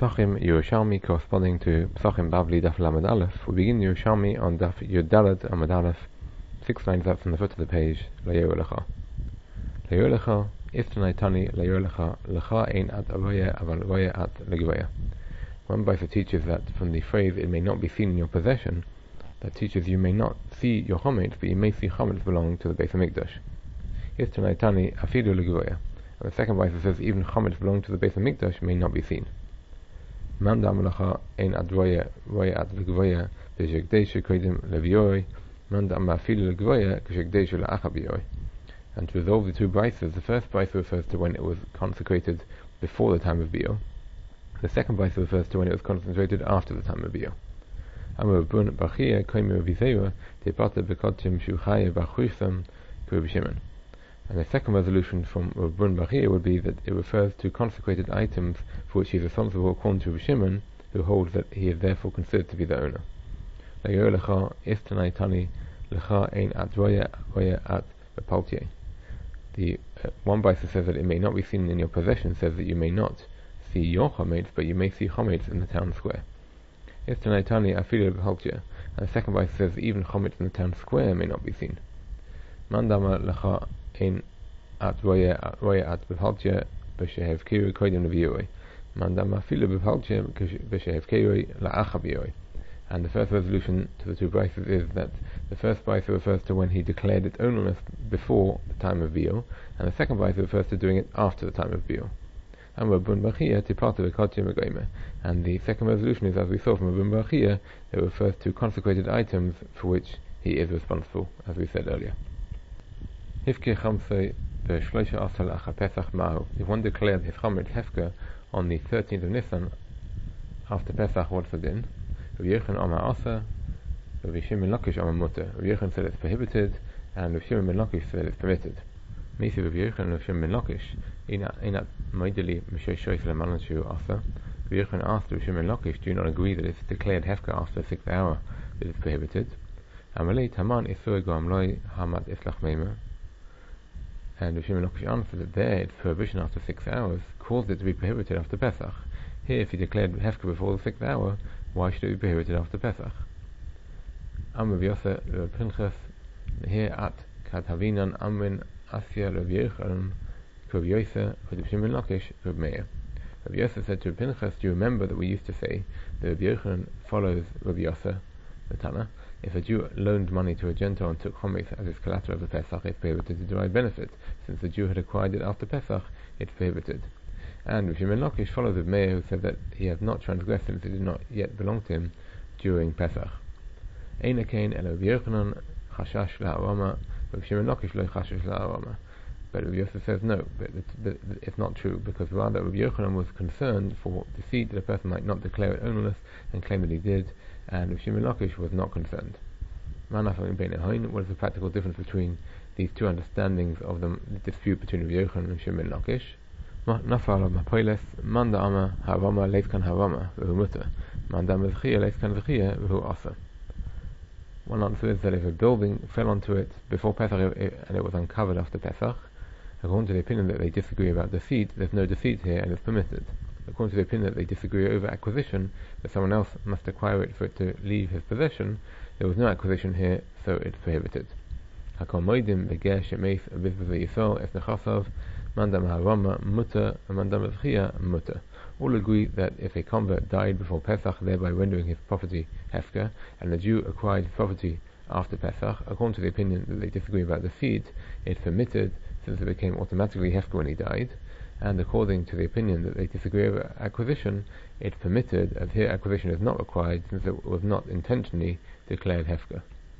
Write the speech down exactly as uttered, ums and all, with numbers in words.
Pesachim Yerushalmi corresponding to Pesachim Bavli Daf Lamed Aleph. We begin Yerushalmi on Daf Yud Daled Amud Aleph, six lines up from the foot of the page. Le'yor lecha, le'yor lecha, iftanai tani le'yor lecha, lecha ein at avoya aval avoya at legvoya. One Baisa teaches that from the phrase "it may not be seen in your possession," that teaches you may not see your chometz, but you may see chometz belonging to the Beis Hamikdash. Iftanai tani afidu legvoya. And the second Baisa says even chometz belonging to the Beis Hamikdash may not be seen. Man dam lecha ein at voya voya at legvoya b'shegdeshe kodim levioi. Man dam afidu legvoya b'shegdeshe la'achabioi. And to resolve the two Baisas, the first Baisa refers to when it was consecrated before the time of Biur. The second Baisa refers to when it was consecrated after the time of Biur. Amar Bun Bachia koimer vizeira tepata bekotim shuchaya b'chuisam k'Reb And the second resolution from Bun Bachia would be that it refers to consecrated items for which he is responsible according to Reb Shimon, who holds that he is therefore considered to be the owner. Le'yor lecha iftanai tani lecha ein at roya roya at bepaltier. The uh, one Baisa says that it may not be seen in your possession, says that you may not see your chometz, but you may see chometz in the town square. Iftanai tani afilu bepaltier. And the second Baisa says that even chometz in the town square may not be seen. Mandama lecha ein at roya roya at bepaltier b'shehev kiru kodim levioi. Mandama afilu bepaltier b'shehev kiru la'achabioi. And the first resolution to the two Baisas is that the first Baisa refers to when he declared its ownership before the time of Biur, and the second Baisa refers to doing it after the time of Biur. And the second resolution is, as we saw from Abun Bachia, it refers to consecrated items for which he is responsible, as we said earlier. If one declared his chometz hefker on the thirteenth of Nisan after Pesach, what's the din? Rav Yochanan Amar Asa, Rav Shimon ben Lakish Amar Mutter. Rav Yochanan said it's prohibited, and Rav Shimon ben Lakish said it's permitted. Misi Rav Yochanan and Rav Shimon ben Lakish inat moideli mishay shoyf le'malanshu Asa. Rav Yochanan asked Rav Shimon ben Lakish, do you not agree that it's declared hefker after the sixth hour that it's prohibited? Amalei taman isur goam loy hamad islach meima. And Rav Shimon ben Lakish answered that there its prohibition after six hours caused it to be prohibited after Pesach. Here, if he declared hefker before the sixth hour, why should it be prohibited after Pesach? Amr Yosef Rav Pinchas here at Katavinan Amrin Asya Rav Yochanan Rav Yosef Rav Shimon Lakish Rav Meir. Rav Yosef said to Rav Pinchas, do you remember that we used to say that Rav Yochanan follows Rav Yosef the Tana? If a Jew loaned money to a Gentile and took chometz as his collateral of the Pesach, it's prohibited to derive benefit. Since the Jew had acquired it after Pesach, it's prohibited. And Rav Shimon Lakish follows Rav Meir, who said that he has not transgressed since it did not yet belong to him during Pesach. Eina kain el Rav Yochanan chashash la'arama, Rav Shimon Lakish lo chashash la'arama. But Rav Yosef says no, but it's not true, because rather Rav Yochanan was concerned for deceit that a person might not declare it ownerless and claim that he did, and Rav Shimon Lakish was not concerned. What is the practical difference between these two understandings of the dispute between Rav Yochanan and Shimon Lakish? Nafal of Mapoiles, Manda Ama, Havama, Leiskan Havama, V'hu Mutter, Manda Mezchia, Leiskan V'chia, V'hu Asa. One answer is that if a building fell onto it before Pesach and it was uncovered after Pesach, according to the opinion that they disagree about deceit, there's no deceit here and it's permitted. According to the opinion that they disagree over acquisition, that someone else must acquire it for it to leave his possession, there was no acquisition here, so it's prohibited. Hakol Moedim, Beger Shemeis, Abizvaz Yisrael, Esnechasav, Mandam Harama Mutter and Mandam V'chia Mutter. All agree that if a convert died before Pesach, thereby rendering his property hefker, and the Jew acquired his property after Pesach, according to the opinion that they disagree about the seed, it's permitted since it became automatically hefker when he died, and according to the opinion that they disagree over acquisition, it's permitted as here acquisition is not required since it was not intentionally declared hefker.